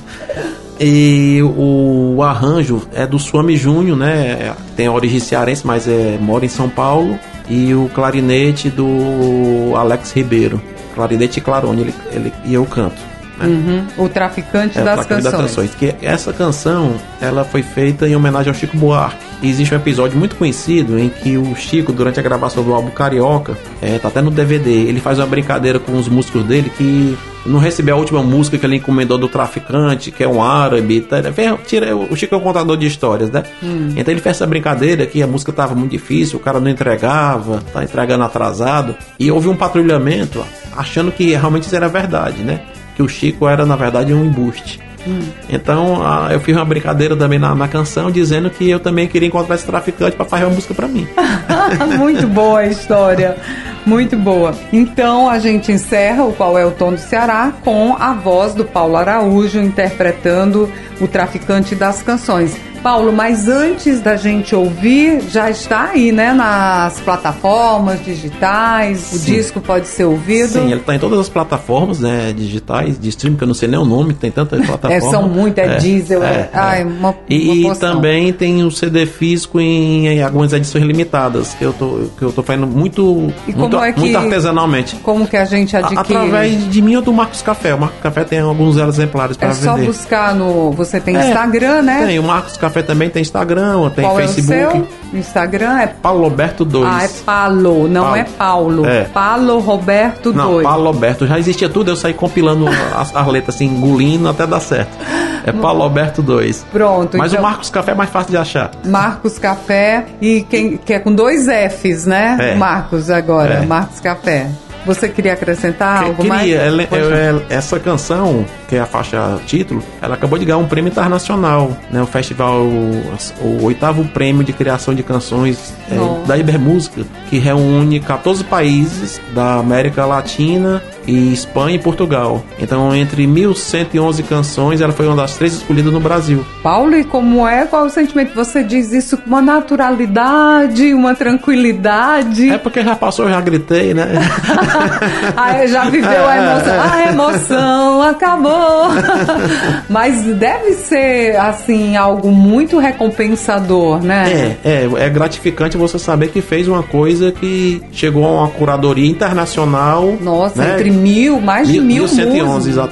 E o arranjo é do Suami Júnior, né? Tem a origem cearense, mas mora em São Paulo. E o clarinete do Alex Ribeiro. Clarinete e clarone, e eu canto. Né? Uhum. O Traficante das Canções. Que essa canção, ela foi feita em homenagem ao Chico Buarque. E existe um episódio muito conhecido em que o Chico, durante a gravação do álbum Carioca, tá até no DVD, ele faz uma brincadeira com os músicos dele que não recebeu a última música que ele encomendou do Traficante, que é um árabe, o Chico é um contador de histórias, né? Então ele fez essa brincadeira que a música estava muito difícil, o cara não entregava, tá entregando atrasado, e houve um patrulhamento achando que realmente isso era verdade, né? Que o Chico era, na verdade, um embuste. Então eu fiz uma brincadeira também na canção, dizendo que eu também queria encontrar esse traficante para fazer uma música para mim. Muito boa a história, muito boa. Então a gente encerra o Qual é o Tom do Ceará com a voz do Paulo Araújo interpretando o Traficante das Canções. Paulo, mas antes da gente ouvir, já está aí, né, nas plataformas digitais, o disco pode ser ouvido? Sim, ele está em todas as plataformas, né, digitais, de streaming, que eu não sei nem o nome, tem tanta plataforma. São muitas, Diesel, uma E porção. também tem o CD físico em algumas edições limitadas, que eu tô fazendo muito artesanalmente. Como que a gente adquire? Através de mim ou do Marcos Café. O Marcos Café tem alguns exemplares para vender. É só buscar você tem Instagram, né? Tem, o Marcos Café também tem Instagram, tem Qual Facebook. É o seu? Instagram é Paulo Roberto 2. É Paulo, não é Paulo. Paulo Roberto 2. Não, Paulo Roberto. Já existia tudo, eu saí compilando as letras assim, engolindo até dar certo. É Paulo Roberto 2. Pronto. Mas então, o Marcos Café é mais fácil de achar. Marcos Café, e que é com 2 Fs, né? Marcos agora, Marcos Café. Você queria acrescentar algo mais? Essa canção, que é a faixa título, ela acabou de ganhar um prêmio internacional, né? O festival, o 8º prêmio de criação de canções da Ibermúsica, que reúne 14 países da América Latina e Espanha e Portugal. Então, entre 1.111 canções, ela foi uma das 3 escolhidas no Brasil. Paulo, e qual o sentimento? Você diz isso com uma naturalidade, uma tranquilidade? É porque já passou, já gritei, né? Já viveu a emoção. A emoção acabou. Mas deve ser, assim, algo muito recompensador, né? É gratificante você saber que fez uma coisa que chegou a uma curadoria internacional. Nossa, né? entre mais de 1.111, exato.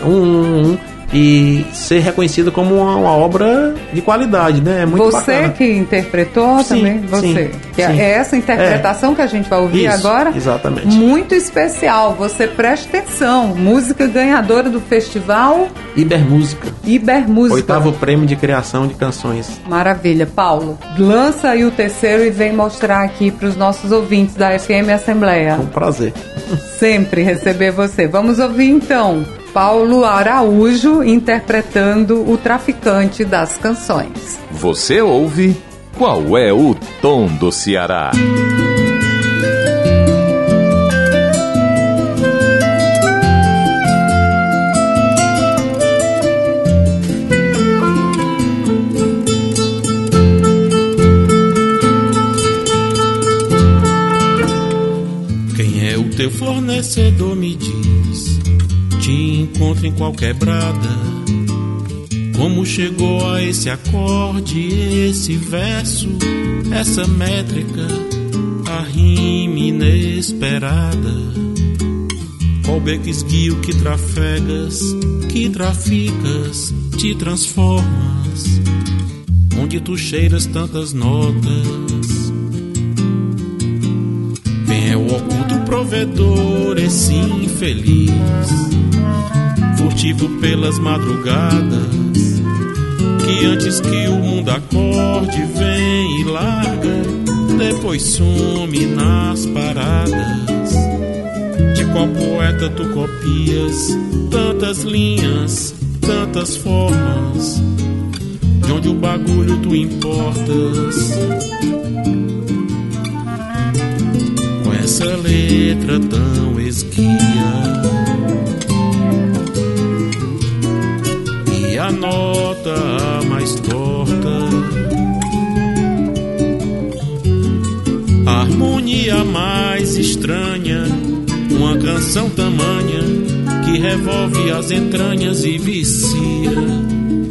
E ser reconhecido como uma obra de qualidade, né? É muito bacana. Você que interpretou também? Você. Sim. É essa interpretação que a gente vai ouvir agora? Exatamente. Muito especial. Você presta atenção. Música ganhadora do festival Ibermúsica. 8º prêmio de criação de canções. Maravilha. Paulo, lança aí o terceiro e vem mostrar aqui para os nossos ouvintes da FM Assembleia. É um prazer. Sempre receber você. Vamos ouvir então Paulo Araújo interpretando o Traficante das Canções. Você ouve Qual é o Tom do Ceará? Quem é o teu fornecedor, me diz? Te encontro em qualquer brada. Como chegou a esse acorde, esse verso, essa métrica, a rima inesperada? Qual beco esguio que trafegas, que traficas, te transformas? Onde tu cheiras tantas notas? Quem é o oculto provedor, esse infeliz? Furtivo pelas madrugadas, que antes que o mundo acorde vem e larga, depois some nas paradas. De qual poeta tu copias tantas linhas, tantas formas? De onde o bagulho tu importas? Com essa letra tão esguia e a nota a mais torta, a harmonia mais estranha, uma canção tamanha que revolve as entranhas e vicia.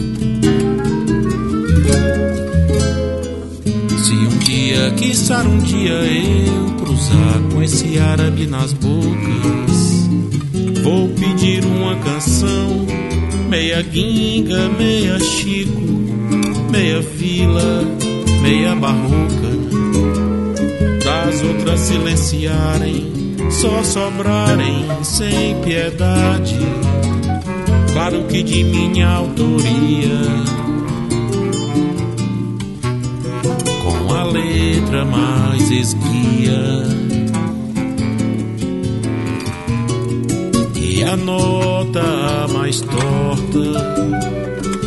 Se um dia, quiçá um dia eu cruzar com esse árabe nas bocas, vou pedir uma canção, meia guinga, meia chico, meia vila, meia barroca, das outras silenciarem, só sobrarem sem piedade, claro que de minha autoria, com a letra mais esguia e a nota mais torta,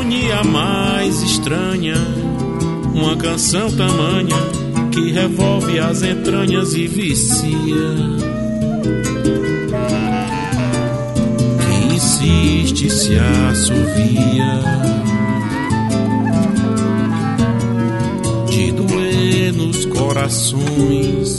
harmonia mais estranha, uma canção tamanha que revolve as entranhas e vicia, que insiste, se assovia, de doer nos corações,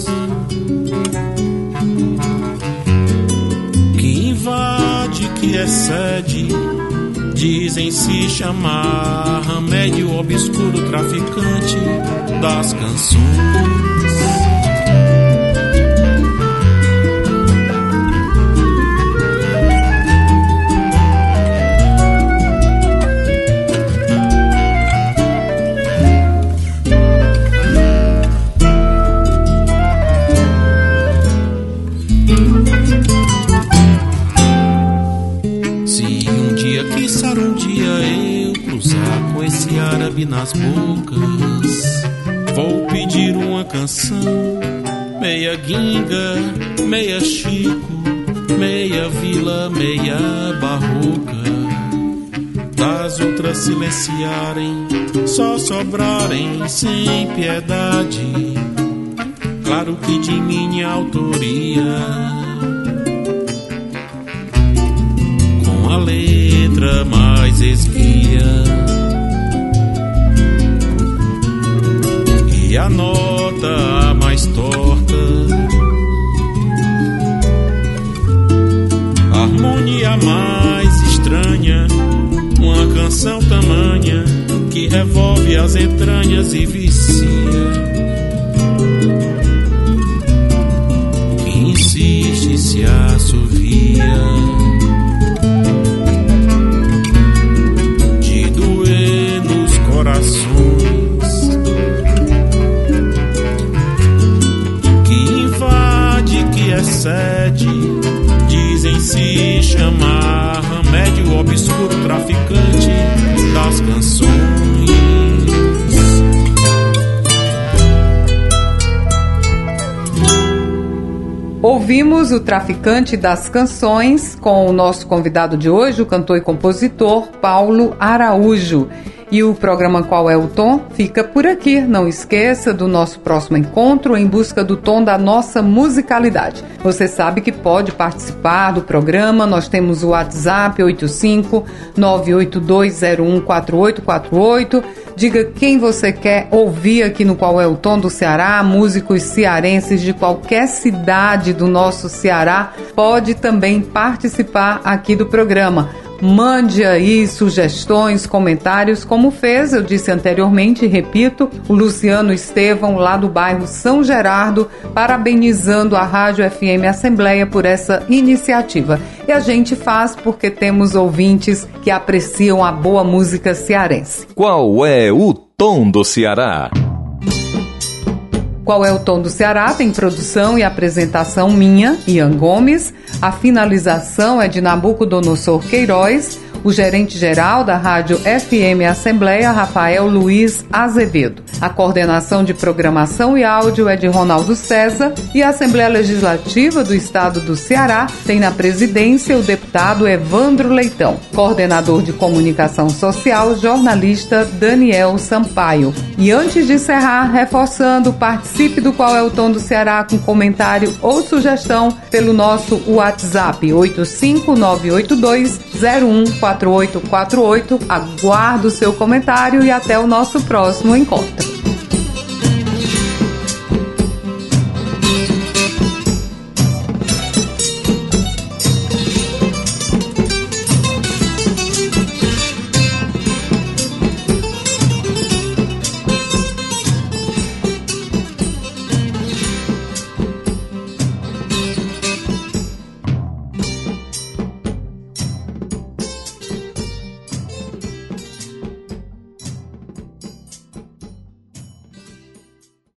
que invade, que excede. Dizem se chamar remédio obscuro, traficante das canções. Nas bocas, vou pedir uma canção, meia guinga, meia Chico, meia vila, meia barroca, das outras silenciarem, só sobrarem sem piedade, claro que de minha autoria, com a letra mais esguia e a nota mais torta, a harmonia mais estranha, uma canção tamanha que revolve as entranhas e vicia, que insiste, se assovia, de doer nos corações, excede, dizem se chamar remédio obscuro, traficante das canções. Ouvimos o Traficante das Canções com o nosso convidado de hoje, o cantor e compositor Paulo Araújo. E o programa Qual é o Tom fica por aqui. Não esqueça do nosso próximo encontro em busca do tom da nossa musicalidade. Você sabe que pode participar do programa. Nós temos o WhatsApp 85-982014848. Diga quem você quer ouvir aqui no Qual é o Tom do Ceará. Músicos cearenses de qualquer cidade do nosso Ceará pode também participar aqui do programa. Mande aí sugestões, comentários, como fez, eu disse anteriormente e repito, o Luciano Estevão, lá do bairro São Gerardo, parabenizando a Rádio FM Assembleia por essa iniciativa. E a gente faz porque temos ouvintes que apreciam a boa música cearense. Qual é o tom do Ceará? Qual é o tom do Ceará? Tem produção e apresentação minha, Ian Gomes. A finalização é de Nabucodonosor Queiroz. O gerente-geral da Rádio FM Assembleia, Rafael Luiz Azevedo. A coordenação de programação e áudio é de Ronaldo César e a Assembleia Legislativa do Estado do Ceará tem na presidência o deputado Evandro Leitão. Coordenador de comunicação social, jornalista Daniel Sampaio. E antes de encerrar, reforçando, participe do Qual é o Tom do Ceará com comentário ou sugestão pelo nosso WhatsApp 85982014848. Aguardo o seu comentário e até o nosso próximo encontro.